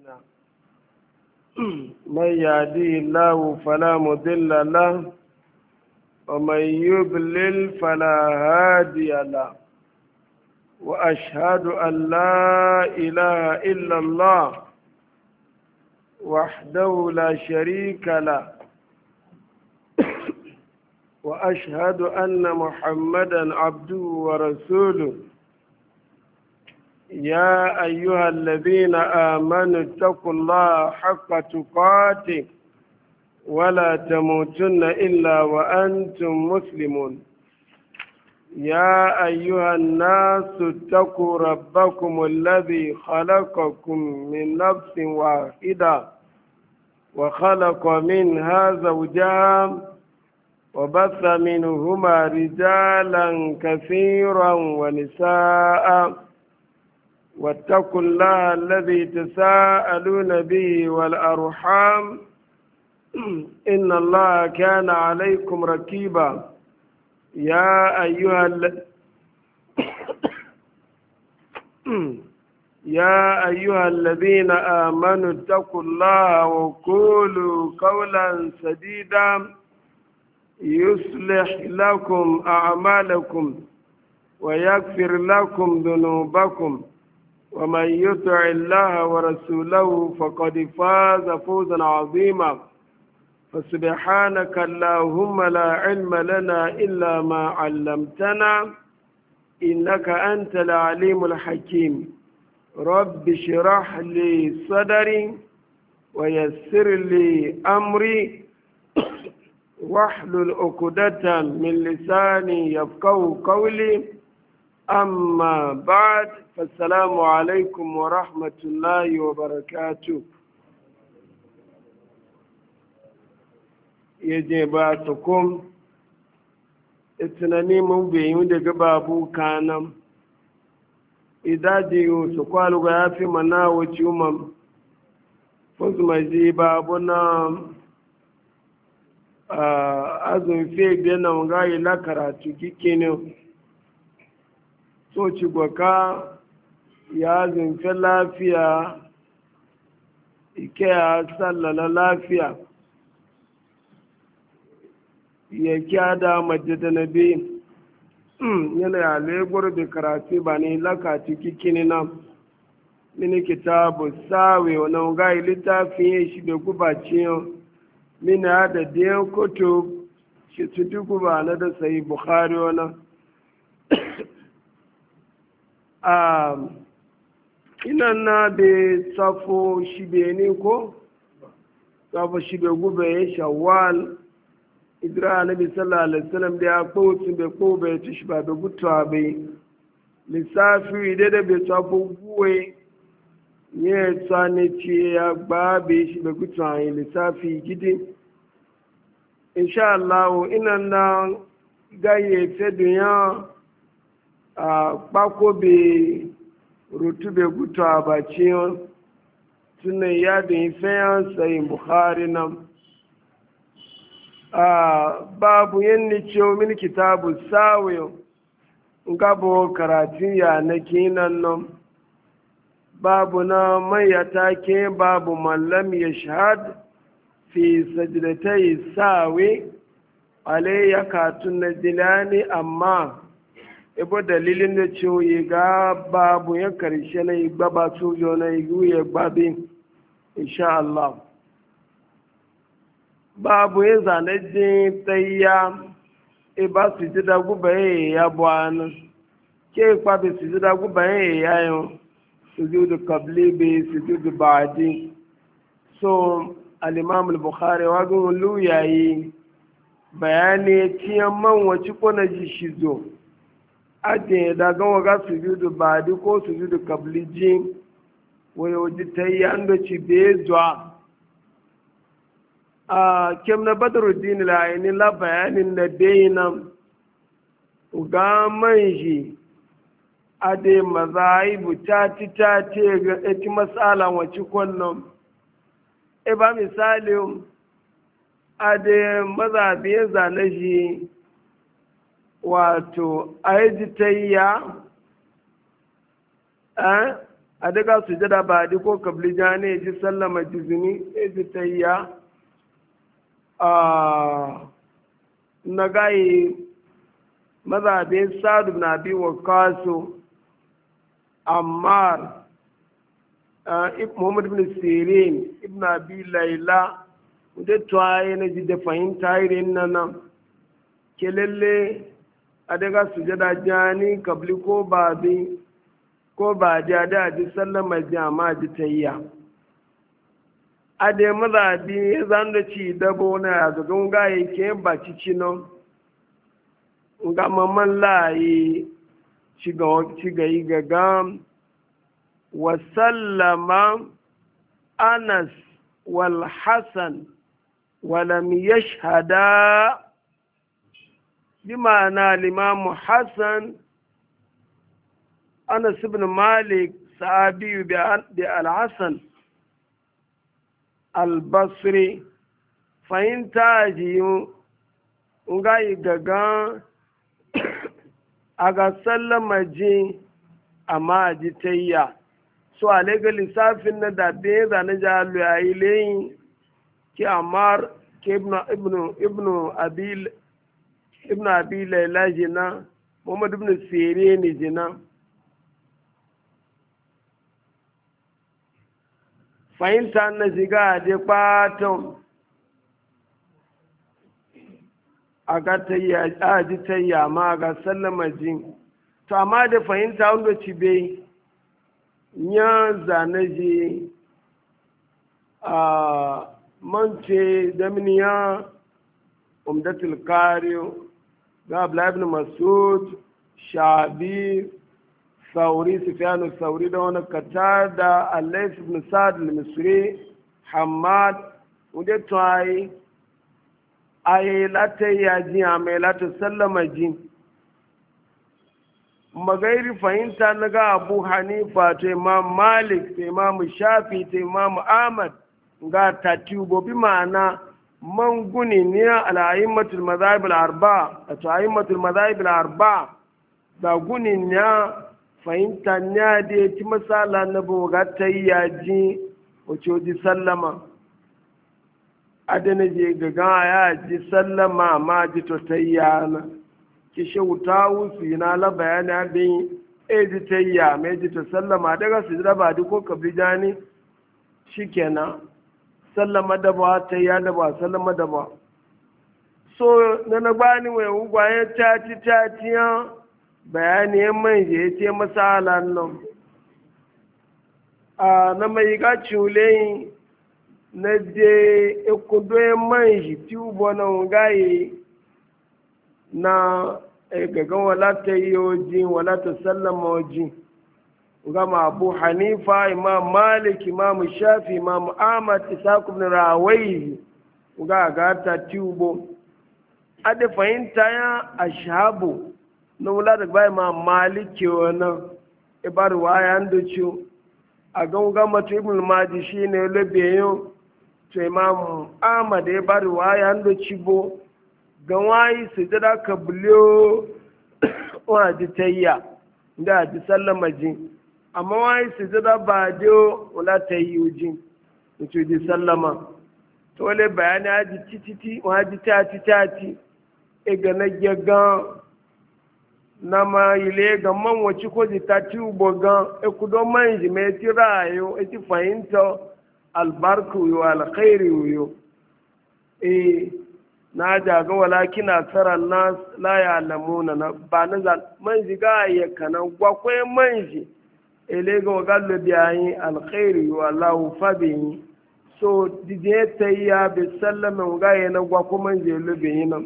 من يهديه الله فلا مضل له ومن يضلل فلا هادي له وأشهد أن لا إله إلا الله وحده لا شريك له وأشهد أن محمدا عبده ورسوله يا أيها الذين آمنوا اتقوا الله حق تقاته ولا تموتن إلا وأنتم مسلمون يا أيها الناس اتقوا ربكم الذي خلقكم من نفس واحدة وخلق منها زوجها وبث منهما رجالا كثيرا ونساء واتقوا الله الذي تساءلون به والأرحام إن الله كان عليكم رقيبا يا أيها الذين آمنوا اتقوا الله وقولوا قولا سديدا يصلح لكم أعمالكم ويغفر لكم ذنوبكم ومن يطع الله ورسوله فقد فاز فوزا عظيما فسبحانك اللهم لا علم لنا إلا ما علمتنا إنك أنت العليم الحكيم رب اشرح لي صدري ويسر لي أمري واحلل عقدة من لساني يفقهوا قولي أما بعد فالسلام عليكم ورحمة الله وبركاته يجباتكم itinani mun bayu daga babu kanam idaji su kwalu ga yafi mana wuce umam fuzmaji babu na azun fe bena ga ila karatu kikini so ci gwaka ya zunfe lafiya ike ya sallala lafiya ya kyada majida na biyu yana ya legur da karatu ba ne laka ciki kini na mini kitabu sawe wani gai littafin shi da gubaci mini da diyan kutu shi tutu guba na da sayi bukhari wani ina na da tsafo shi ne ko tsafo shi da gube ya shawwal idra nabi sallallahu alaihi wasallam da ya kowacin bai kowa bai ci shi ba da gutuwa bai lissafi da da bai tsafo guwe ya tsane ce ya gba bai shi bai gutuwa yi lissafi gidi insha Allah ina na gaye fe duniya a kpako bai rutu bai gutuwa ba ciyon tunan yadin fayan sayin bukhari nan babu yanni cewa mini kitabu sawiyo gabo karatun ya na kinan nan babu na mayata ke babu mallam ya shahad fi sajdatai sawi alayya katun na dilani amma ibo dalilin da cewa ya ga babu ya karshe na igba ba sojo na igu ya gbabi insha Allah babu ya zane jin tsayya ba su ji da guba ya buwanu ke kwabi su ji da guba ya yayin su ji da kabli bai su ji da ba'adi so al-imam al-bukhari wagon luyayi bayani tiyan man wace kona ji shi zo ake da gawa ga su ji da ba'adi ko su ji da kabli ji wayo ji tayya an da ci bai zuwa kem na badruddin la'ayini la bayanin da bayinan ga manji ade mazaibu tati ga eti masala wace kwanan e ba misali ade mazabiyar zane shi wato aijitayya a daga sujada ba di ko kabli jani ji sallama jizini ji tayya na gayi mazhabin Sa'd ibn Abi Waqqas Ammar Muhammad ibn Sirin ibn Abi Layla da tuwaye na ji da fahimta irin nan ke lalle a daga sujada jani kabli ko ba di a da ji sallama jama ji tayya a da mazabi ya zan da ci dabo na ya zagon gaye ke ba cici nan ga mamman layi shiga yi gaga wa sallama Anas wal Hassan ولم يشهدا بمعنى الإمام حسن أنس بن مالك صحابي بالحسن البصري فإن تاجي ngai gaga aga sallama ji amma ji tayya so alega lissafin na da be da na jalu yayi leyin ki Ammar ke ibnu abi Layla jina Muhammad ibn Sirin jina fahimta na shiga je paton aga tayya aji tayya ma ga sallama jin to amma da fahimta wanda ci bai nya zanaji mance damniya umdatul kariyo ga Abdullah ibn Mas'ud Shabi Sauri Sufyan Sauri da wani Qatada Al-Layth ibn Sa'd al-Misri Hammad wanda tayi ayi latai ya ji mai lata sallama ji magairi fahimta na ga Abu Hanifa ta Imam Malik ta Imam Shafi ta Imam Ahmad ga tatubo bi ma'ana man guni ne al'ayyimatul mazahib al-arba to ayyimatul mazahib al-arba da guni ne fahimta ne da ti masala na boga tayyaji wato ji sallama adana je gaga ya ji sallama ma ji to tayyana ki shauta wusu na la bayani abin ji tayya mai ji to sallama daga su raba ko kabrijani shikenan sallama da ba ta ya da ba sallama da ba so na bani mai ugwaye tati ya bayani yan man je ce masalan nan na mai ga chule na je ekudo yan man ji tubo na ngaye na gaga wala ta yoji wala ta sallama waji gama Abu Hanifa Imam Malik Imam Shafi Imam Ahmad Ishaq ibn Rawayh ga ta tubo ade fahimta ya ashabu na wula da bai Imam Malik wannan ibar waya ndo chu a gama to Ibn Majah shine lebeyo to Imam Ahmad ibar waya ndo chibo ganwayi sujada kabliyo wa ji tayya da ji sallama jin amma wani sujada ba dio wala ta yi ujin mutu ji sallama to wale bayani haji tititi haji tati e ga na gaga na ma ile ga man wace ko ji tati ubo ga e ku do man ji me ti rayo e ti fahimta albarku yo alkhairu yo na jaga walakin aksara nas la ya'lamuna na ba na man ji ga ya kana gwakwai man ji elega wagallo biyayi alkhairi wa Allahu fabihi so dije tayya bi sallama ga yana gwa kuma je lobe yin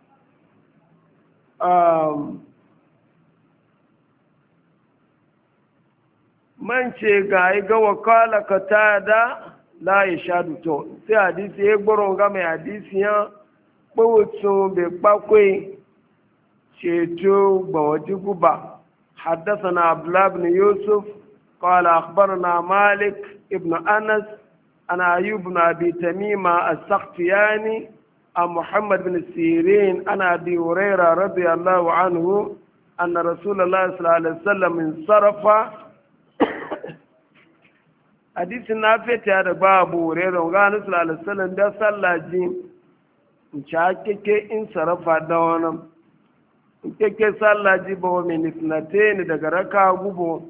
man ce ga wakala katada la yashadu to sai hadisi ya gboro ga mai hadisi ya bawutun be pakwe ceto gbawaji guba حدثنا عبد الله بن يوسف قال أخبرنا مالك ابن أنس أنا أيوب بن أبي تميمة السختياني عن محمد بن سيرين أنا أبي هريرة رضي الله عنه أن رسول الله صلى الله عليه وسلم انصرف hadisin na feta da babu reron ga nasu alisalan da sallaji in ci hakeke in sarrafa da wani in keke sallaji ba wa minisnate ni daga raka gubo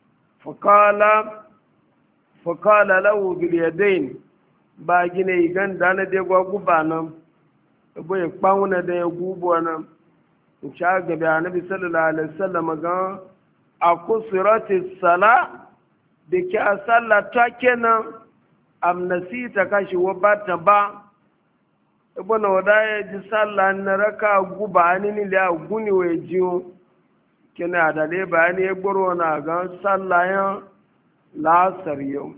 fakala lahu biliyadain ba gina igan da na degwa guba nan ibo ya kpawuna da ya gubo nan in ci agabi a nabi sallallahu alaihi wasallam ga a kusurati sala da ke a sallah ta kenan amnasi ta kashi wa ba ta ba ibn wada ya ji sallah na raka guba ni ni da guni wa jiyo kina da dai bayani ya gboro na ga sallah ya lasar yau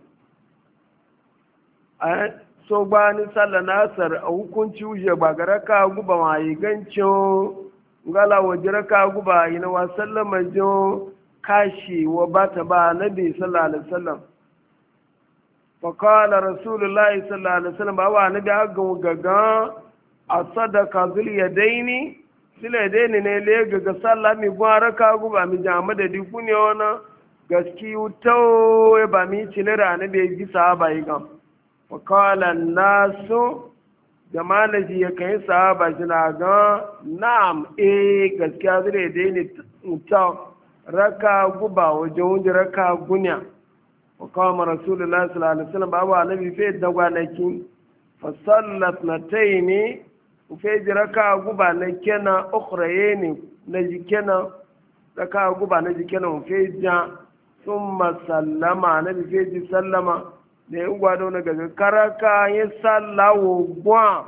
so ba ni sallah nasar a hukunci uje ba ga raka guba ma yi gancin ngala waje raka guba yi na wa sallama jo kashi wa bata ba nabi sallallahu alaihi wasallam fa qala rasulullahi sallallahu alaihi wasallam ba nabi hagan gaga a sadaka zul yadaini zul yadaini ne le gaga sallah mi gwaraka guba mi jama da dikune wana gaski to ba mi cinira nabi gi sahaba yi gam fa qala nasu jama'a ji ya kai sahaba jina ga na'am gaskiya zul yadaini ta raka guba wajen wunji raka gunya wa kawama rasulullah sallallahu alaihi wasallam babu annabi fe da gwanaki fa sallat nataini fe ji raka guba na kenan ukhrayeni na jikena raka guba na jikena fe ja thumma sallama annabi fe ji sallama da yin gwado na gaga karaka ya sallawo gwa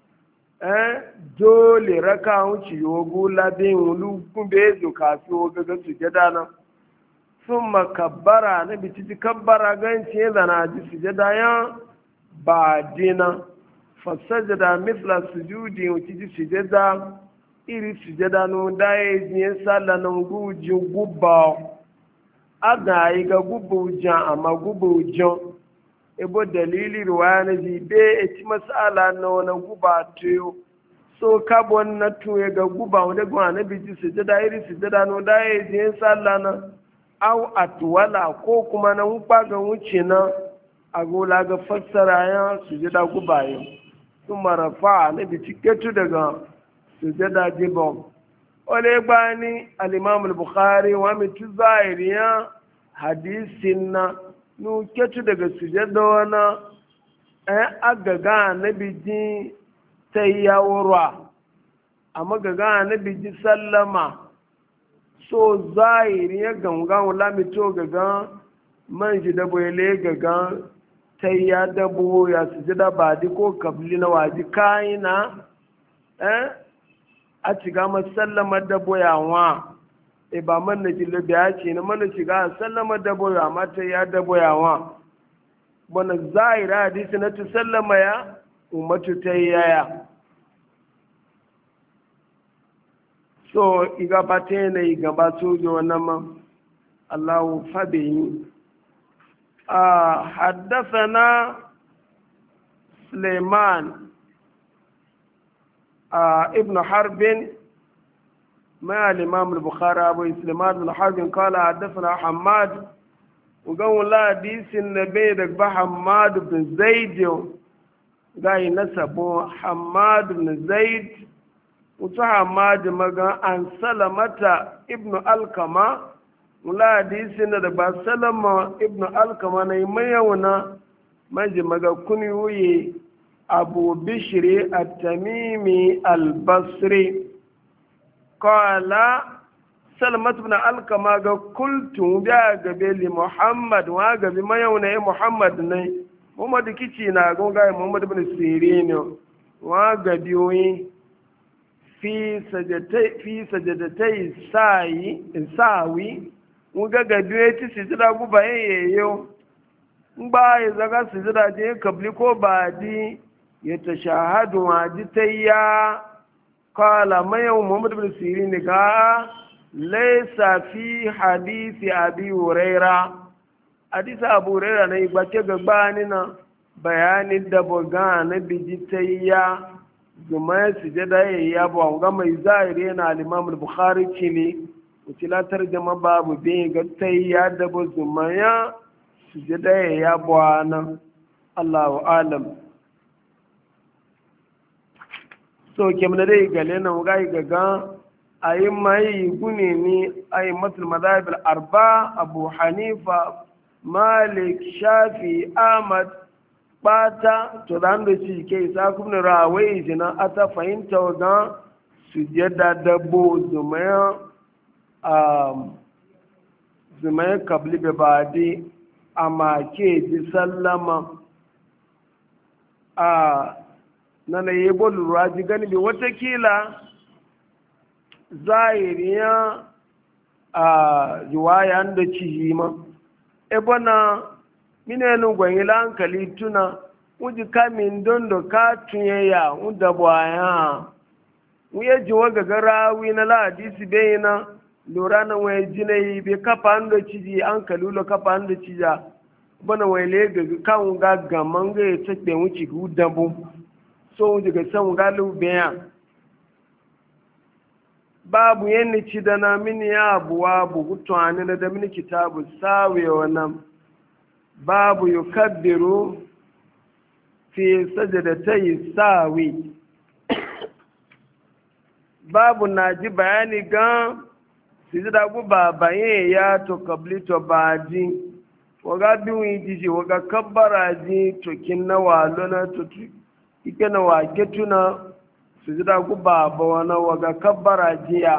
dole raka wuce yogo labin wulu kumbe zo kafi woga ga sujada na sun makabbara na bititi kabbara ganci ya zana ji sujada ya ba dina fasajada mithla sujudi wuce ji sujada iri sujada no da ya ji ya salla na gujin gubba aga yi ga gubba wujan amma gubba wujan ebo dalili ruwaya na ji be eti masala na wani guba tuyo so kabon na tuye ga guba wani gwa na biji sujada iri sujada no da ya ji yin sallah na au atwala ko kuma na wupa ga wuce na agola ga fassara ya sujada guba yau sun marafa na biji ketu daga sujada jibon wale gbani al-imam bukhari wa mitu zahiriya hadisin na nuketu daga sujada wana agaga na biji ta yawura amma gaga na biji sallama so zahiri ya gangan lamito gaga man ji dabo ya le gaga ta ya dabo ya sujada ba di ko kabli na waji kayina a ciga masallama dabo ya wa ba man na jilo da ya ce na mana shiga sallama dabo ya mata ya dabo ya wa wani zahira hadisi na tu sallama ya ummatu ta yaya so iga bate na iga ba sojo wannan ma Allahu fabihi حدثنا سليمان ابن حرب مع الإمام البخاري أبو سليمان بن حرب قال حدثنا حماد وقال لا حديث النبي ركب حماد بن زيد قال نسبه حماد بن زيد وحماد مقال عن سلمة ابن الكما ولا حديث ركب سلمة ابن الكما نيميونا مجي مقال كنيوي أبو بشري التميمي البصري قال سلمة بن الكما قلت بيا قبل محمد وقبل ما يونا محمد ني محمد كيتي نا غاي محمد بن سيرين وقبل في سجدتي ساوي وقبل تسجد غبا ييو ngba ya zaga sujada je kabli ko badi ya tashahadu wa jitayya qala mayu muhammad bin sirin ga laysa fi hadisi abi huraira hadisi abu huraira ne ba ke gabani na bayani da boga na bijitayya zuma sujada ya ba ga mai zahiri na al-imam al-bukhari kini utila tarjuma babu bin ga tayya da zuma ya sujada ya bwana Allahu alam. So kemna dai gale na ga gaga ayi mai gune ni ayi matul madhahib al arba Abu Hanifa Malik Shafi Ahmad bata to dan da shi ke isa kuma rawai jina ata fahimta ga sujada dabo zumaya kabli be badi amma ke ji sallama a nana yebo lura ji gani bi watakila zahiriya a riwaya da ci ma ebona minenu gwanyila hankali tuna wuji kamin don da ka tunye ya wunda baya wuye ji waga garawi na lahadisi bai na lura na waye jinai bai kafa da ciji hankali lo kafa da cija bana wale ga kan ga gaman ga ya take wuci gu dambu so daga san ga lubiya babu yanni ci da na mini ya abuwa bugu tuwani na da mini kitabu sawe wannan babu yukaddiru fi sajdatay sawi babu naji bayani ga sijida gu babaye ya to kabli to baji waga biwi jiji waga kabbara ji to kinna walona to ike na wake tuna sujida ku baba wana waga kabbara jiya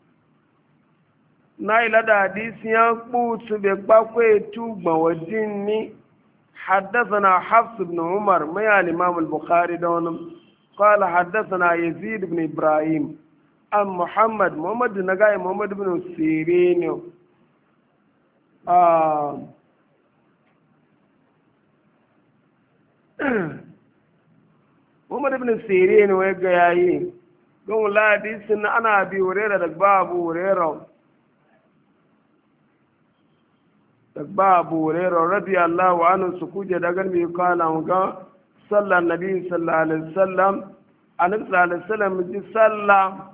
na ila da hadisi ya kutu be kwakwe tu gbawadin ni حدثنا حفص بن عمر ما الإمام البخاري دون قال حدثنا يزيد بن إبراهيم عن محمد نجاي محمد بن سيرين Muhammad ibn Sirin wai ga yayi don hadisin ana bi wurera da babu wurera radiyallahu anhu su kuje da galmi kana ga sallan nabi sallallahu alaihi wasallam annabi sallallahu alaihi wasallam ji salla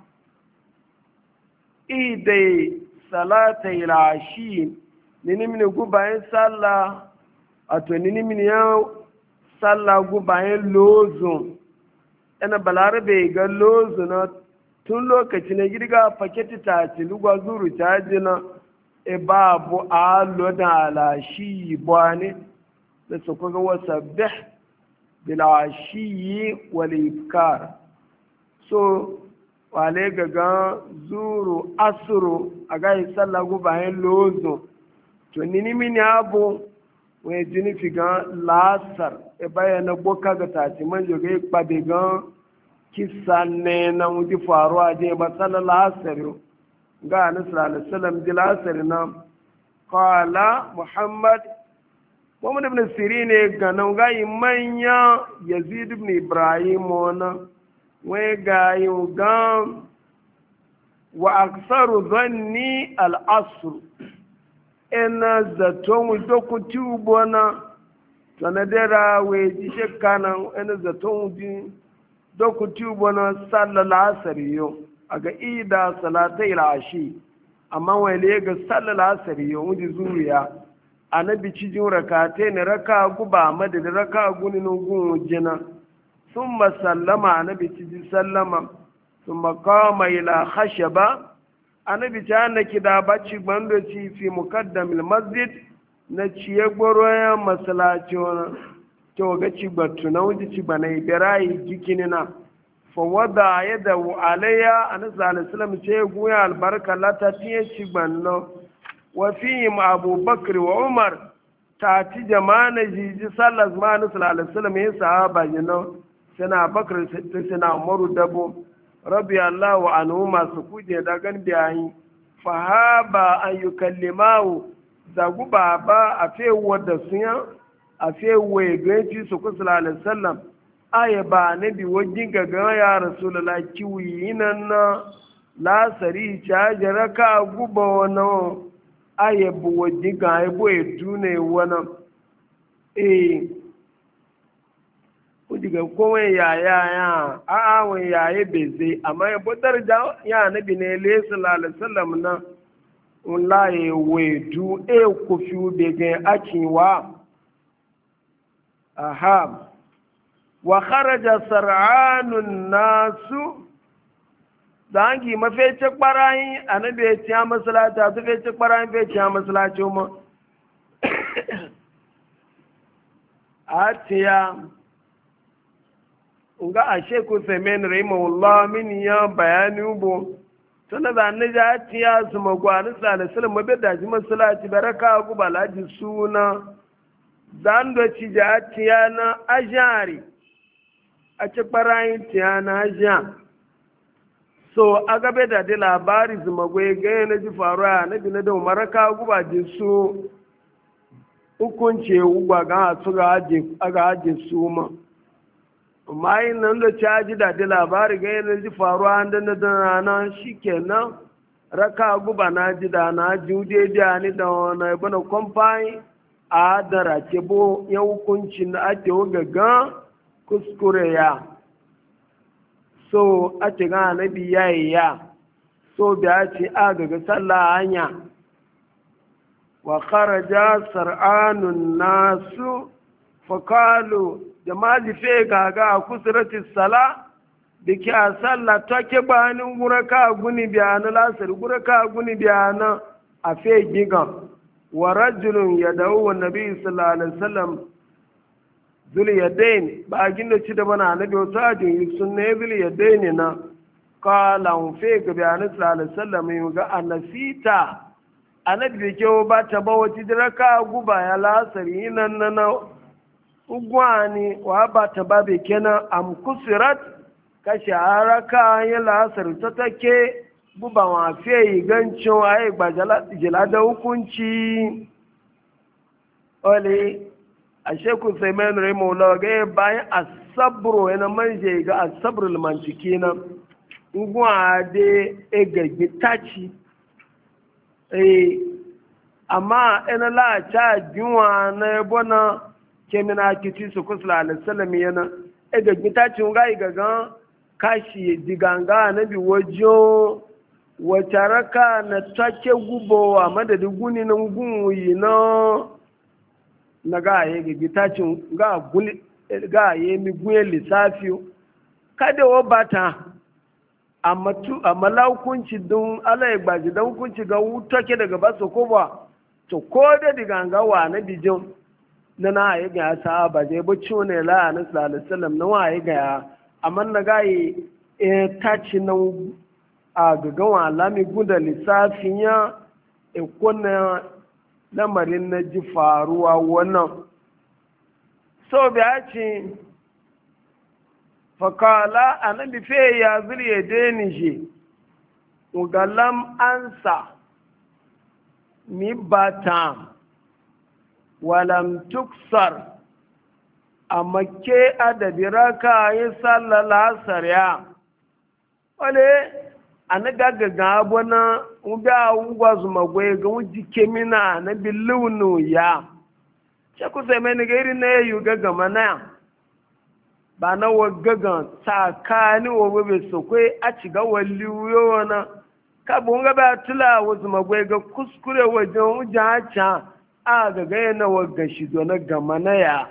idai salatai lashi nini mini gubayin salla ato nini mini ya salla gubayin lozun yana balarabe ga lozu na tun lokaci na girga faketi ta ci lugwa zuru ta jina e babu alo da alashi bwane da su kuga wasa bih bilashi wal ibkar so wale gaga zuru asuru a gai sallah gubayen lozu to nini mini abu wani jini fi gan lasar e bayyana boka ga taci man joge kpabe gan kisa ne na wuji faruwa je ba sallar lasar yau ga anis alisalam ji lasar na kala muhammad ibn siri ne ga nan ga yi manya yazid ibn ibrahim wana wai ga yi gan wa aksaru zanni al'asr ina zaton wujo ku tubo na sanadera wai ji shekana ina zaton wuji doku tubo na sallar asari yau a ga ida salatai lashi amma wale ga sallar asari yau wuji zuriya a na bici jin rakatai ne raka guba madadi raka gunin gun jina sun masallama a na bici ji sallama sun makama ila khashaba a na bici ana kida bacci gbandoci fi mukaddamil masjid na ciye gboro ya masalaci wani to ga cibatu na wuji cibana ibirayi jikinina fa wada yada alayya anasa alisalam ce guya albarka lata tiye cibanno wa fihim abubakar wa umar ta ci jama'a jiji sallas ma anasa alisalam ya sahaba jino suna bakar suna umaru dabo rabbi allah wa anu masu kuje da gan biyayi fa haba an yukallimahu zagu baba a fe wadda sunya a fe waye ganci su kusa alisallam aya ba na bi wajen gaga ya rasulullah kiwi nan na lasari caji raka guba wani aya bu wajen ga aibu ya tune wani kujiga kowai yaya a awon yaya bai zai amma ya budar da ya nabi ne lesu lalisallam na ulaye wedu e kufi bege akiwa aha wa kharaja sar'anun nasu dangi mafece kwarayi annabi ya ciya masalata su fece kwarayi fece ya masalaci mu a ciya nga a sheku semen rahimahullah min ya bayani ubo tana da annabi ya ciya su magwani salisul mabeda ji masalaci baraka gubalaji suna dan do ci ja ciya na ajari a ci ɓarayin tiyana jiya so a gabe da di labari zumagwai ganye na ji faruwa na bi na da maraka guba ji su hukunce ugba ga hatu ga haji su ma amma yin nan da ci aji da di labari ganye na ji faruwa da na da rana shi kenan raka guba na ji da na ji udejiya ni da wani bana kwamfani a da rake bo ya hukunci na ake wugaga kuskure ya so a ce ga nabi ya yi ya so da ce a daga sallah hanya wa kharaja sar'anun nasu fakalu jama'a fe gaga kusurati sala da ke a sallah ta ke bayanin guraka guni biyana lasar guraka guni biyana a fe gigan wa rajulun ya dawo wa nabi sallallahu alaihi wasallam zuliyadain ba gina ci da bana annabi wata ajin sunne zuliyadain na qala un fe ga bayanin sallallahu alaihi wasallam yu ga annasita annabi ke ba ta ba wata diraka guba ya lasari nan na ugwani wa ba ta ba be kenan am kusirat ka sharaka ya lasari ta take guba wa fe yi gancin ai gbajala da hukunci ole a shekun sai mai nuri maula ga bayan asabro yana manje ga asabro limantiki na ngwa de egagbi tachi amma ina la cha juwa na ebona kemina kiti su kusla alisalam yana egagbi tachi nga igaga kashi diganga na bi wajo wata raka na take gubo a madadi guni na gunwi na ga ya ga gitacin ga ya mi gunye lissafi kada wa bata amma laukunci don ala ya gbaji don hukunci ga wutoke daga basu ko ba to ko da diga ga wa na bijin na ya ga sa ba je bacci ne la na sallallahu alaihi wasallam na wa ya ga amma na ga yi taci na a gagawa lami gunda lissafin ya ikonna lamarin na ji faruwa wannan so biya ce fakala a nan bife ya zuriye deni shi ugalam ansa mi bata walam tuksar a make adadi raka yi sallala sarya wale a na gagaga abuna ubi a ugwa zumagwai ga wuji kemina na bilunu ya ce ku sai mai niga iri na ya yi gagama na ba na wa gagan tsakani wa bebe sokwe a ci ga wali wuyo na ka bu nga ba tula wa zumagwai ga kuskure wajen wujen haca a gaga yana wa gashi na gama na ya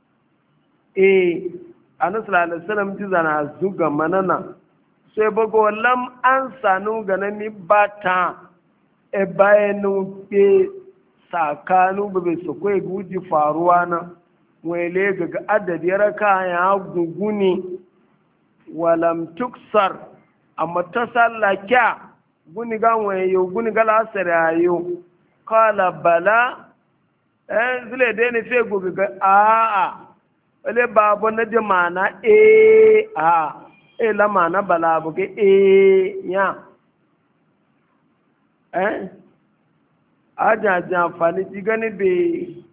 a nasarar alisalam ji zana zu gama na na sai bago lam an sanu ganani bata e bayanu ke sakanu bebe su kai guji faruwa na wele ga adadi raka ya guguni walam tuksar amma ta sallaka guni ga wayo guni ga lasar yayo kala bala zile dai ne fe gobe ga a wale babu na jama'a a lama na bala buke ya ajajen amfani ji gani be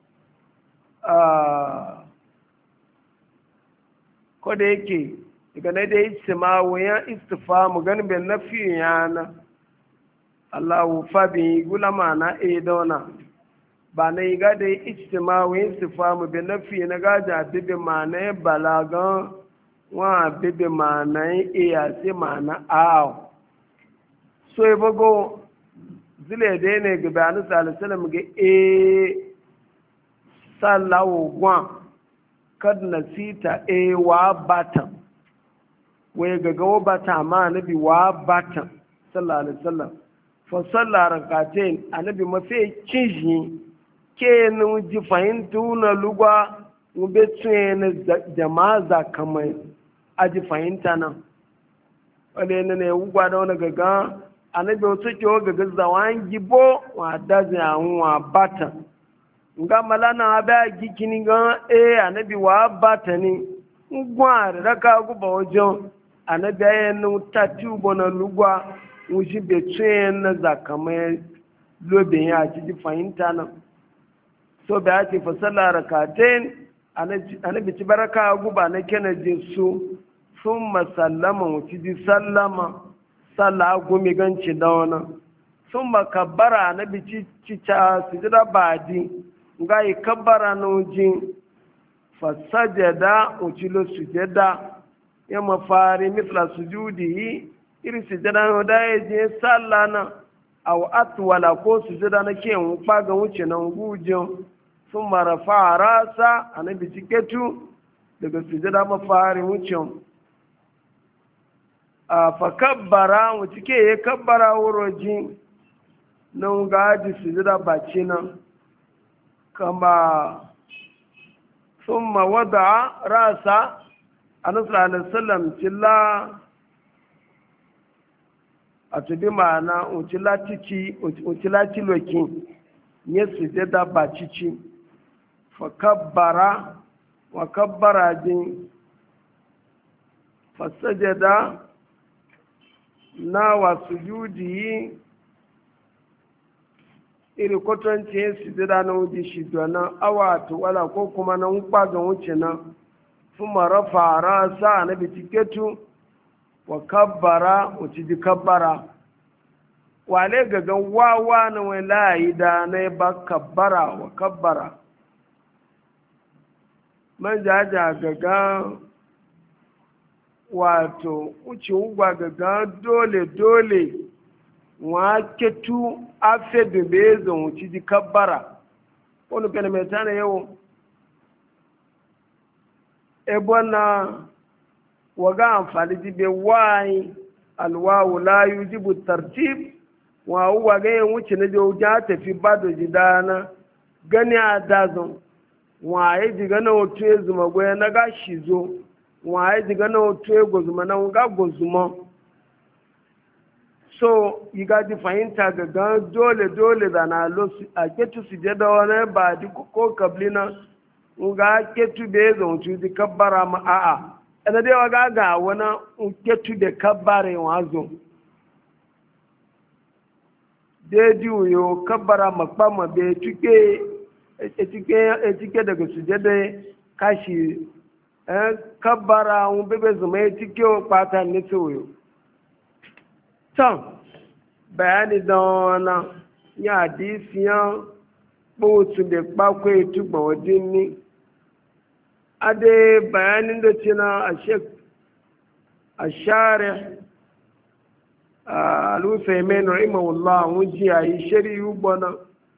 ko da yake daga na da istima wuyan istifamu gani be na fiye yana allahu fabi gulama na dona ba na yi gada istima wuyan istifamu be na fiye na gaja bibi ma na balagan wa bebe mana iya se mana aw so e bogo zile da ne ga bani sallallahu ga e sallawo gwa kad nasita e wa batan wai ga gawo bata ma annabi wa batan sallallahu alaihi wasallam fa salla rakatain annabi mafi kinji ke nu ji fahimtu na lugwa mu be tsene jama'a kamar aji fahimta nan wale ne ugwa da wani gaga annabi wasu ke wa gaga zawan gibo wa dazin ahun wa bata nga malana abia gikini ga annabi wa bata ni ngwa raka guba wajen annabi ayen tati ubo na lugwa wuji be tsayen na zakamai lobe ya ci fahimta nan so da ake fasala rakatain annabi ci baraka guba na kenajin su sun masallama wuci ji sallama sallah gumi ganci da wani sun makabbara na bici cica su jira badi ga yi kabbara na wujin fasajada wucilo sujada ya mafari mitla sujudi yi iri sujada na da ya je sallah na aw atwala ko sujada na ke wukpa ga wuce na gujin sun marafa rasa annabi ciketu daga sujada mafari wucin a fakabbara wuce ke ya kabbara wuroji nan gaji su jira baci nan kama sun mawada rasa a nasarar alisallam cilla a tubi ma'ana ucila cilokin ya su jira baci ci fakabbara wa kabbara jin fasajada na wasu yuji iri kwatanci yin sujada na wuji shi na awa wala ko kuma na nkpa ga wuce na fuma rafa rasa na bitiketu wa kabbara wuce ji kabbara wale gagan wawa na wani layi da na ba kabbara wa kabbara man jaja gagan wato uce ugwa gaga dole wa ketu afe da bezon wuci di kabbara wani kana mai tana yau ebona waga amfani di be wai alwawu la yujibu tartib wa uwa ga yin wuce na ja tafi bado jidana gani a dazon wa ya ji gana wato ya zuma goya na gashi zo waye diga na otu ego zuma na nga gozuma so iga di fahimta ga dole da na lo a ketu su je da wani ba di ko kablina nga ketu da ya zonci di kabbara ma a'a ina dai waga ga wani ketu da kabbare wazo deji uyo kabbara makpama be etike daga sujede kashi kabbara un bebe zuma ya ci kyau kwata ne tsoyo can bayani don ya hadisiyan kpotu da kpakwai tugba wajen ni ade bayanin da ce na a share alusa imen rahimahullah wuji a yi shari'u gbana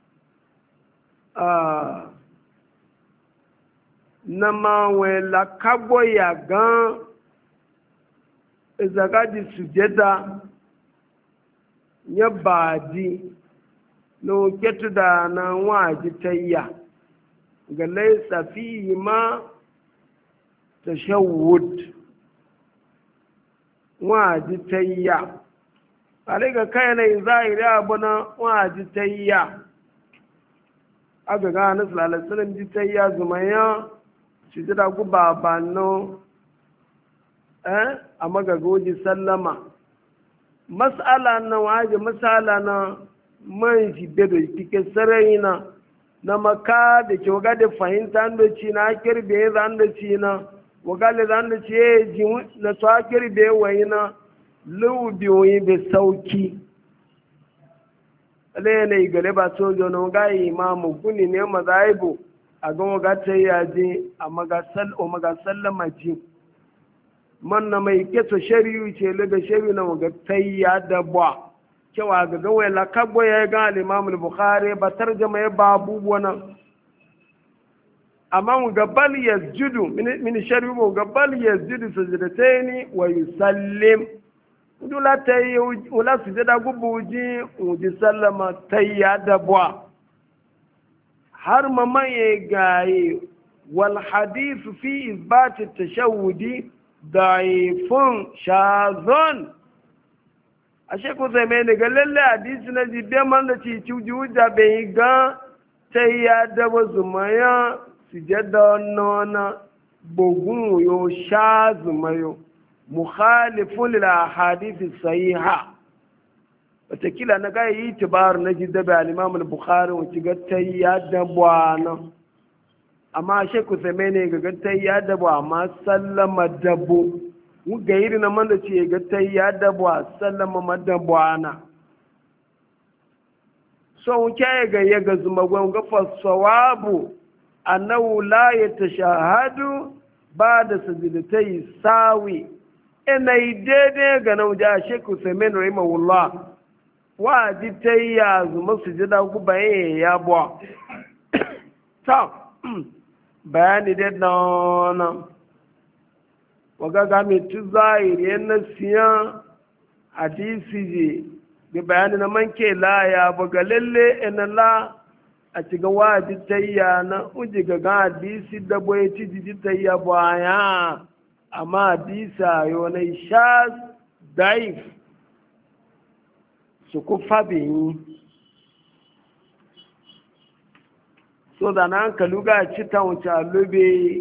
na ma wọn la kagbo ya gan izagaji sujeda ya baadi no ketu da na waji tayya ga laysa fihi ma tashawwud waji tayya alaga kayana zahiri abuna waji tayya aga ga nabi sallallahu alaihi wasallam ji tayya zumaya sujada ku babano a magagoji sallama mas'ala na waje mas'ala na man shi bedo kike sarai na maka da ke waga da fahimta da ci na kirbe zan da ci na waga da zan da ci ji na to kirbe wai na lubi wai be sauki ale ne gale ba sojo no ga imamu kuni ne mazaibu a ga waga ta yaje a maga sallama ji man na mai keto shari'u ce laga shari'u na waga ta ya da ba cewa ga gawai la kagbo ya ga al-Imam al-Bukhari ba tarjama ya babu wannan amma mu gabal yasjudu min sharri mu gabal yasjudu sajdataini wa yusallim dula tayi wala sujada gubuji uji sallama tayya dabwa har mamaye gaye wal hadith fi isbat at-tashahhudi da'ifun shazun ashe ko zai mai daga lalle hadisi na jibe man da ci cuju da bai ga tayya dabwa zumaya sujada nona bogun yo shazumayo mukhalifun lil ahadith sahiha watakila na ga yi tibar na jidda bi al-Imam al-Bukhari wuci ga tayya dabwana amma sheku semene ga tayya dabwa amma sallama dabo mu ga yiri na man da ce ga tayya dabwa sallama madabwana so wuce ga yaga zuma gwan ga fasawabu annahu la yatashahadu ba'da sajdatai sawi ina daidai ga nauja sheku semen rahimahullah wa ji tayya zuma sujada ku baye ya bwa ta bayani da dana waga ga mi tu zahiri na siya hadisi je da bayani na manke la ya baga lalle ina la a cikin waji tayya na uji ga hadisi da boye ci ji tayya baya amma hadisa yo na shaz daif su ku fabi so da nan kaluga ci ta wuce lobe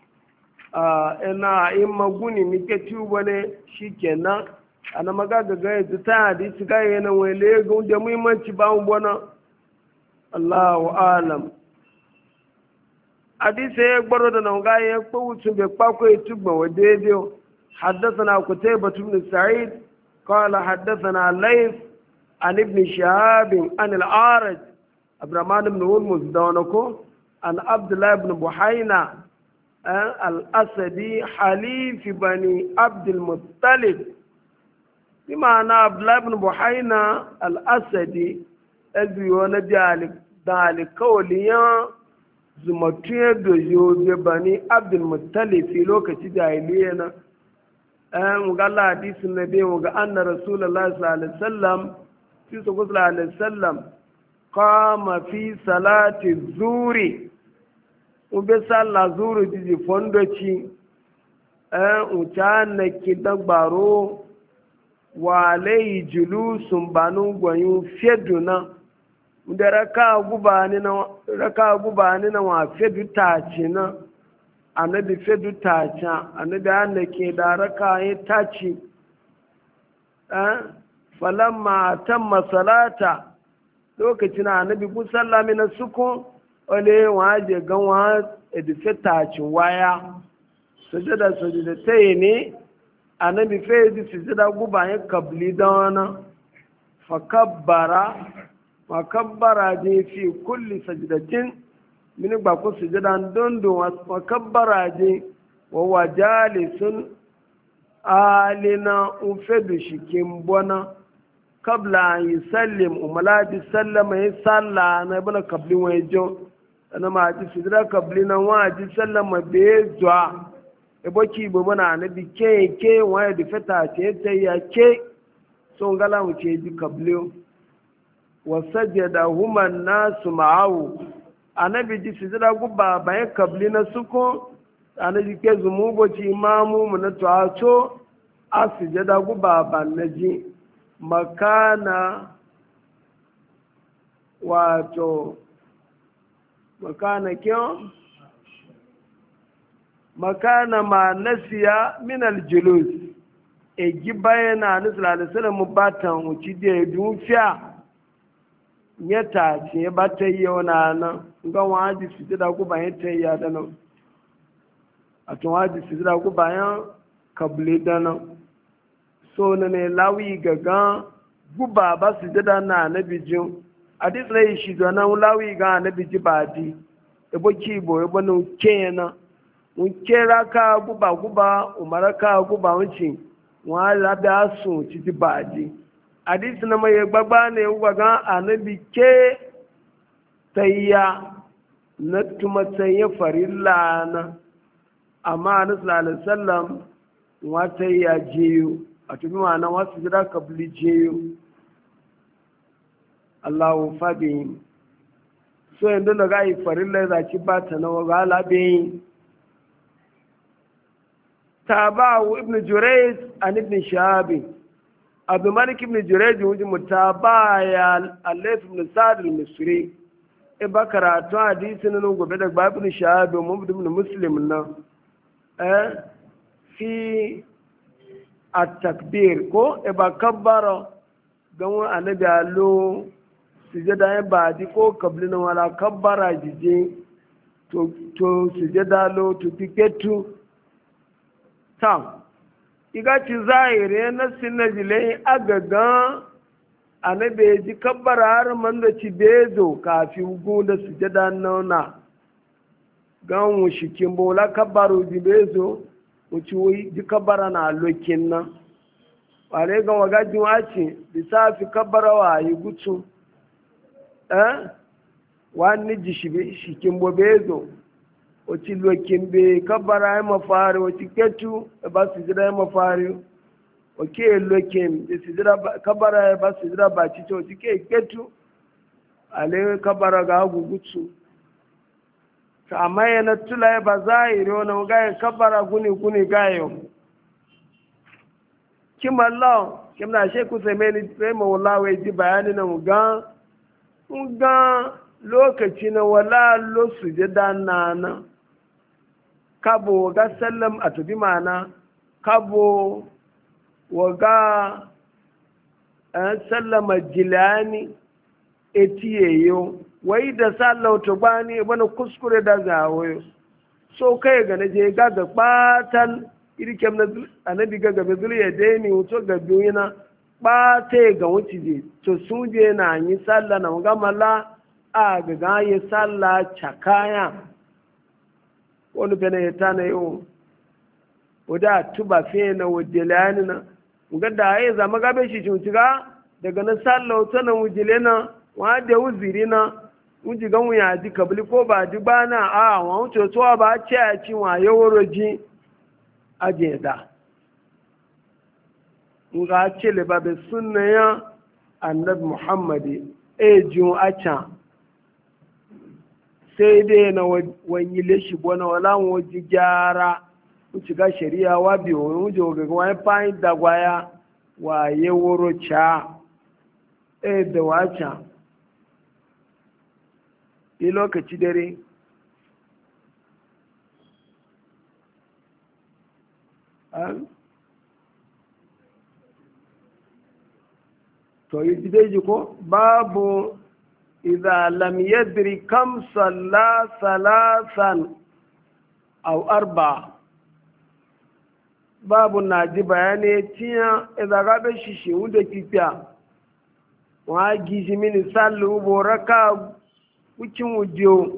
ina in maguni mike tubo ne shikenan ana magaga ga yadda ta hadisi ga yana wele ga da muhimmanci ba mu bona Allahu alam hadisi ya gbaro da nan ga ya kowucin bai kwakwa ya tugba wa daidai حدثنا قتيبة بن سعيد قال حدثنا ليث عن ابن شهاب عن الأعرج عبد الرحمن بن هرمز دونكو عن عبد الله بن بحينة الأسدي حليف بني عبد المطلب بمعنى عبد الله بن بحينة الأسدي الذي ذلك قوليا زمتيه دوجو بني عبد المطلب في لوكة جاهلية وقال حديث النبي وقال أن رسول الله صلى الله عليه وسلم في صلى الله عليه وسلم قام في صلاة الظهر وبصلى الظهر دي فندوشي وكان كدبارو وعليه جلوس بانو غيو فيدنا da raka gubani na wa fedu taci na annabi fedu taci annabi an ke da raka ya taci falamma tamma salata lokacin annabi ku sallami na suku ole waje ganwa edife taci waya sujada tayi ne annabi fedu sujada gubani kabli dana fakabbara je fi kulli sajdatin min ba ku sujudan dondo wa kabbara je wa wajalisun alina ufedu shikin bona kabla an yusallim umalaji sallama ya salla na bana kabli wajo ana ma ji sujada kabli na waji sallama be zuwa e boki bo bana na bi ke wa di fata ce tayya ke so ngala mu ce ji kabli wasajada huma nasu ma'awu annabi ji sujada gubba bayan kabli na suko annabi ke zumubo ci imamu mu na tuato a sujada gubba ban naji makana wato makana kyo makana ma nasiya min aljulus e gibayana nabi sallallahu alaihi wasallam batan uci de dufiya ya tace ya bata yi wana nan ga waji su da ku bayan ta yi da nan a tun waji su da ku bayan kabli da nan so na ne lawi gaga guba ba su da na na bijin a dis rai shi da nan lawi ga na biji ba di e bo ki bo e bo no kena un kera ka guba umara ka guba wuncin wa la da su ci di ba di hadisi na mai gbagba ne wagan annabi ke tayya na tumatsayin farilla na amma annabi sallallahu alaihi wasallam wata ya jeyo a tubi ma'ana wasu jira kabli jeyo Allahu fabi so yanzu da ga yi farilla za ki ba ta na waga labe tabawu ibn jurayz an ibn shahab abu malik ibn jurayz wujin mutaba ya al-layth ibn sa'd al-misri e bakaratu hadisi nan gobe da ibn shahab mu ibn muslim nan fi at-takbir ko e ba kabbara gan annabi allo sujada ya badi ko kabli na wala kabbara jije to sujada lo to tiketu tam iga ci zahiri na sinna jile agaga annabi ji kabbara har man da ci bezo kafi ugu da sujada nauna gan mu shikin bola kabbaru ji bezo wuci ji kabbara na lokin nan wale ga wagajin wace lissafi kabbara wa yi gutsu wani ji shikin bobezo wuci lokin be kabbara ya mafari wuci ketu ba su jira ya mafari wake lokin da su jira kabbara ya ba su jira ba ci to wuci ke ketu ale kabbara ga gutsu amma yana tula ya ba zahiri wani gaya kabbara guni gayo kima Allah kimna sheku semeni sema walawe ji bayani na muga lokaci na wala lo sujada nana kabo ga sallam a tubi mana kabo waga sallama jilani etiyeyo wai da sallau to bani wani kuskure da zawo so kai ga naje ga batan irkem na annabi ga gabe zuriya dai ni to ga duniya bate ga wuci je to suje na yi sallah na ga mala a ga yi sallah chakaya wani bene ya tana yo oda tuba fe na wajelani na ga da ya zama gabe shi ga daga na sallah to na wujile na wa da uziri na wuji gan wuya ji kabili ko ba ji ba na a wọn wuce tuwa ba ce a ci wa yaworo ji ajiye da nga ce le ba be sunna ya annabi muhammadi e jun a can sai dai na wani leshi bona wala waji gyara wuce ga shari'a wa biyu wuce ga wani fayin dagwaya wa yaworo ca e da wacan yi lokaci dare to yi jideji ko babu idha lam yadri kam salla salasan aw arba babu na ji bayani tiya idha gabe shishi wunda kifiya wa gizi mini sallu boraka wucin wujiyo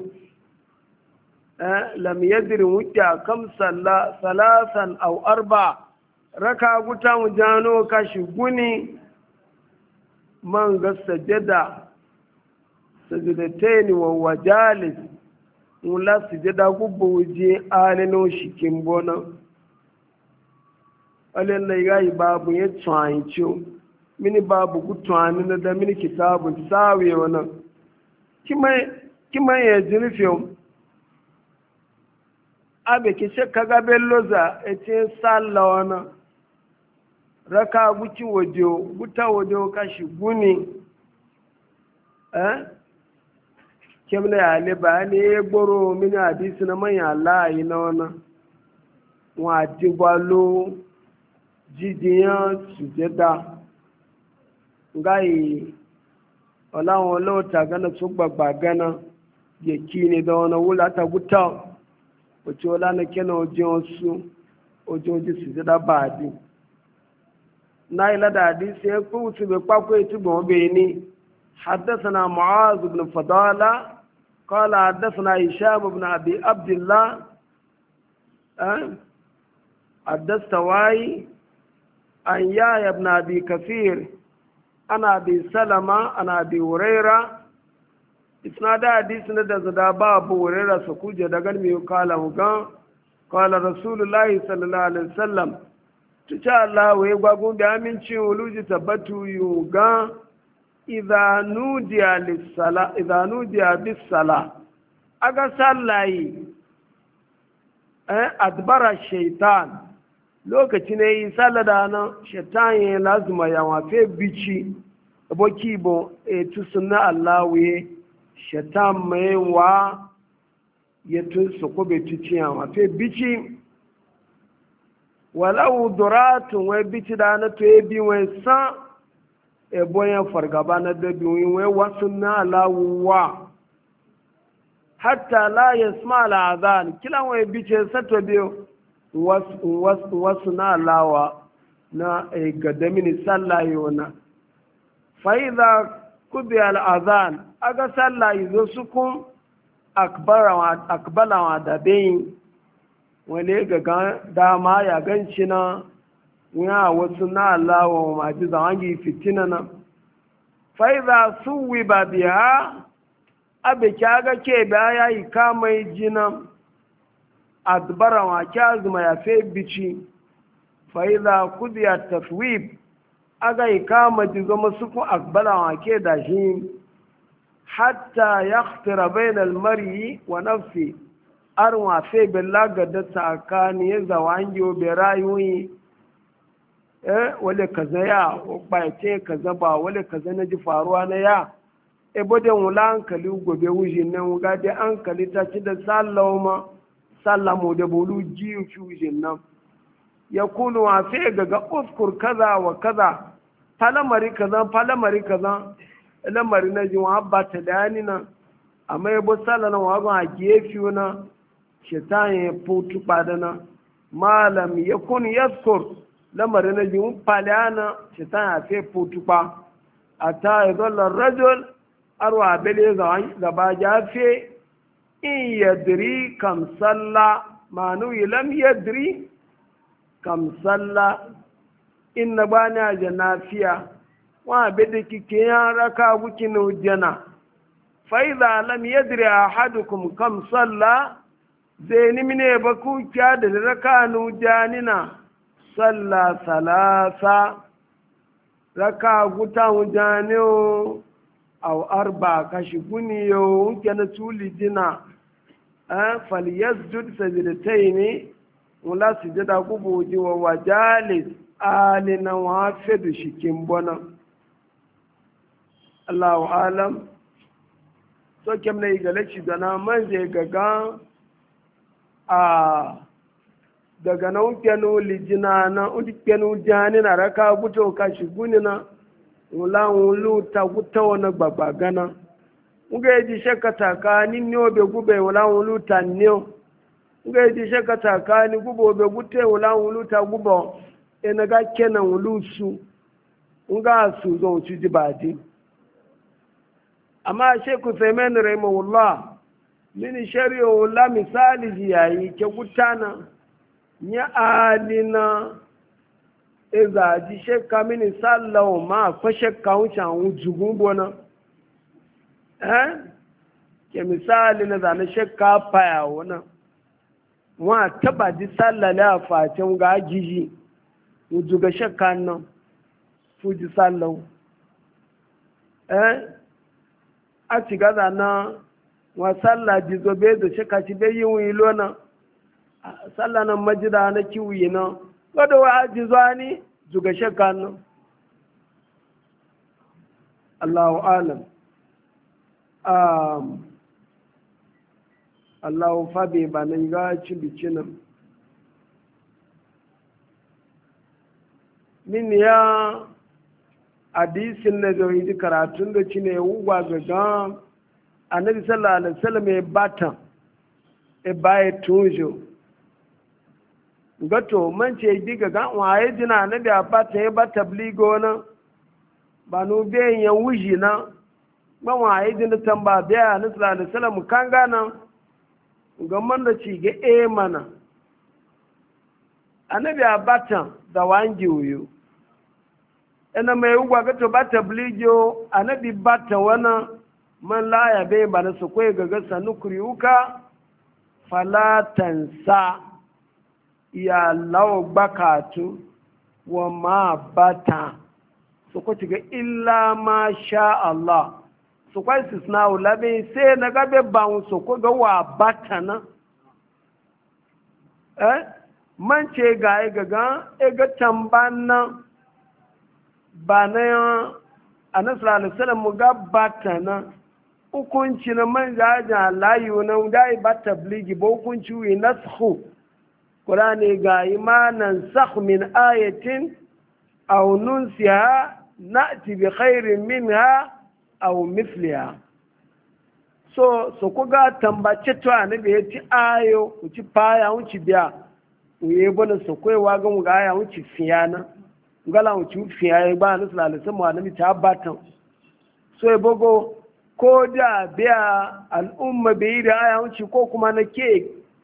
lam yadri wuta kam salasan aw arba raka guta wujano kashi guni man ga sajadataini wa wajalis mula sujada gubbu wuje alino shikin bona alen na yayi babu ya tsanci mini babu gutwani na da mini kitabu sawe wannan kima ya jirfiyo abe ki shakka gaben loza ete salla wana raka guci guta waje kashi guni kemna ya le ba ne ya gboro mini hadisi na manya layi na wana wa digwalo jidiyan sujeda ngai ọláwọn olóòtà gánà tó gbàgbà gánà yẹ kí ni dánwọ́n wúlò àtàgútà òtí ọlá ní kẹ́nà ojú ọsùn ojú sì dá bàádì náà ìlàdà àdísí ẹ pé òtún bẹ pápá ètùgbọ̀n bẹ́ẹ̀ ni حدثنا معاذ بن فضالة قال حدثنا هشام بن أبي عبد الله الدستوائي عن يحيى بن أبي كثير ana bi salama ana bi huraira isnada hadisi na da zada ba abu huraira su kuje da gan mai kala mugan kala rasulullahi sallallahu alaihi wasallam tuca Allah wai gwagun da aminci wuluji tabbatu yuga idza nudiya bis sala aga sallayi adbara shaitan lokaci ne yi sallada nan shaitan ya lazima ya wafe bici aboki bo tu sunna allawe shaitan mai wa ya tun su kube tuci ya wafe bici walau duratun wai bici da na to ya bi wai san eboyan fargaba na dabi wai wasu na allawuwa hatta la yasma al'adhan kila wai bice sato biyo wasu na lawa na gadamini sallayi wana fa'iza kubi al'adhan aga sallayi zo sukun akbalawa da bayin wale ga dama ya ganci na wuya wasu na lawa maji zawangi fitina na fa'iza suwi ba biya abe kyaga ke baya yi kamai jinan adbara wa kyazuma ya fe bici fa'iza kudiya tafwib aga yi kama jizo masu kun akbala wa ke da shi hatta ya ktira bainal mari wa nafsi arwa fe bella gada tsakani ya zawangi obe rayuyi wale kaza ya ba ce kaza ba wale kaza na ji faruwa na ya ebo da wula hankali gobe wujin nan wuga da hankali ta ci da sallamu da bolu jiyu fi wujin nan ya kunu wa sai gaga uskur kaza wa kaza falamari kaza lamari na ji wa ba ta dani na amma ebo sallana wa ga gefi na shaitan ya putu padana malam yakun yaskur lamari na ji mun palana shaitan ya fe putu pa ata yadalla rajul arwa bele gaba jafe in yadri kam salla manu lam yadri kam salla in na bani a janafiya wa bede kike ya raka wuki no jana fa idha lam yadri ahadukum kam salla zeni mine baku kya da raka no janina salla salasa raka guta wujaniyo aw arba kashi guniyo kana tuli dina falyasjud sajdatayn wala sujada kubuji wa wajalis alina wa fedu shikin bona Allahu alam so kemne igalaci dana manje gaga a daga nan kenu lijina na udi kenu jani na raka guto kashi gunina wula wulu ta guta wani gbagba gana nga yaji shakka takani ne obe gube wula wulu ta ne nga yaji shakka takani gube obe gute wula wulu ta gubo ina ga kenan wulu su nga su zo ci jibadi amma sheku femen rahimahullah mini shari'a wula misali yayi ke gutana nya alina eza ji shekka mini sallawo ma fa shekka wucin wujugun bona ke misali na zane shekka faya wana wa taba ji sallale a facin ga jiji wujuga shekka nan fuji sallawo a ci gaza na wa salla ji zobe da shekka ci bai yi wuyi lona salla nan majida na kiwi na wadda wa aji zuwa ni zuga shakka nan Allahu alam Allahu fabe ba nan ga ci bici nan min ya hadisin na zai yi karatun da ci ne wugwa gaga annabi sallallahu alaihi wasallam ya bata e baye tunjo gato man ce diga ga waye jina na da bata ya bata bligo na ba no be yan wuji na ba waye jina tamba biya na sallallahu alaihi wasallam kan gana ga man da ci ga e mana annabi abata da wangi uyu ina mai ugwa ga to ba tablijo anabi bata wana man la ya bai ba na su koyi gaga sanukriuka fala tansa ya lawo bakatu wa ma bata su ko tiga illa ma sha Allah su kwa istisna ulabe sai na gabe ba su ko ga wa bata na man ce ga ga tamban nan ba na anasala alisalam mu ga bata na hukunci na man jaja layu na da ba tabligi ba hukunci wi nasxu qur'ani ga imanan sakh min ayatin aw nunsiha na'ti bi khairin minha aw mithliha so ko ga tambace to annabi ya ci ayo ku ci paya ku ci biya uye bana so ko wa ga mu ga aya ku ci fiyana ngala ku ci fiya ba na sallallahu alaihi wasallam annabi ta batan so e bogo ko da biya al'umma bai da aya ku ci ko kuma na ke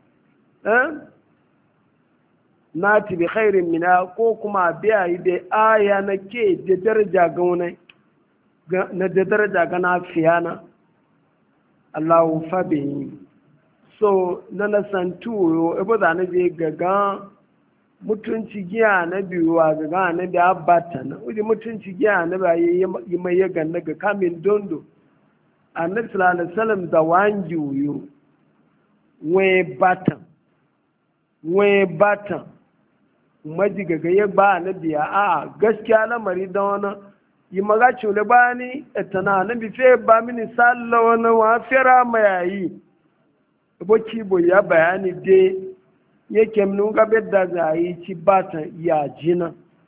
nati bi khairin mina ko kuma biya yi da aya na ke da daraja ga wani na da daraja ga na fiyana Allahu fabi so na nasantu ebo da na je gaga mutunci giya na biyuwa gaga na da abata na uji mutunci giya na ba yi mai ya ganna ga kamin dondo annabi sallallahu alaihi wasallam da wangi uyo we batan maji gaga ya ba na biya a gaskiya lamari da wani yi maga cule ba ni etana na bi fe ba mini salla wani wa fera mayayi boki bo ya bayani de yake mnu ga bedda zai ci bata ya jina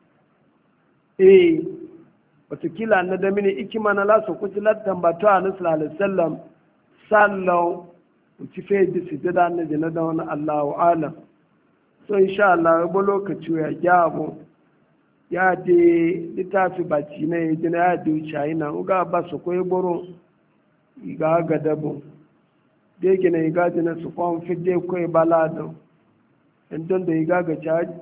watakila na da mini ikima na laso kuti lattan batu a nasu alisallam sallau ci fe di su da na jina da wani allahu alam so insha Allah ya bo lokaci ya gyabo ya de littafi baci na ya jina ya de wuce ina uga ba su koyi boro iga ga dabo da yake na iga jina su kwan fide koyi balado in don da iga ga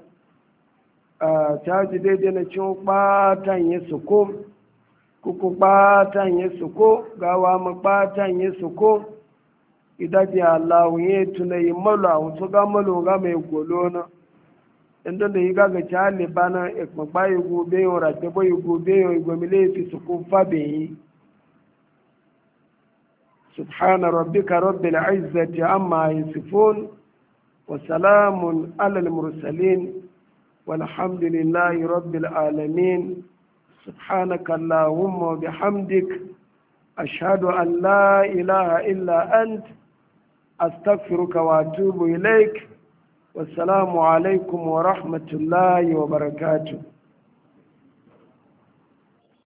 caji daidai na cin ɓatan ya suko kuku ɓatan ya suko gawa ma ɓatan ya suko idaji allahu ya tuna yi malu a wasu ga malu ga mai golo na inda da yi gaga cali bana ikpagba yi gobe yi rate bo yi gobe yi gomile fi suko fabe yi subhana rabbika rabbil izzati amma yasifun wa salamun alal mursalin والحمد لله رب العالمين سبحانك اللهم وبحمدك أشهد أن لا إله إلا أنت أستغفرك وأتوب إليك والسلام عليكم ورحمة الله وبركاته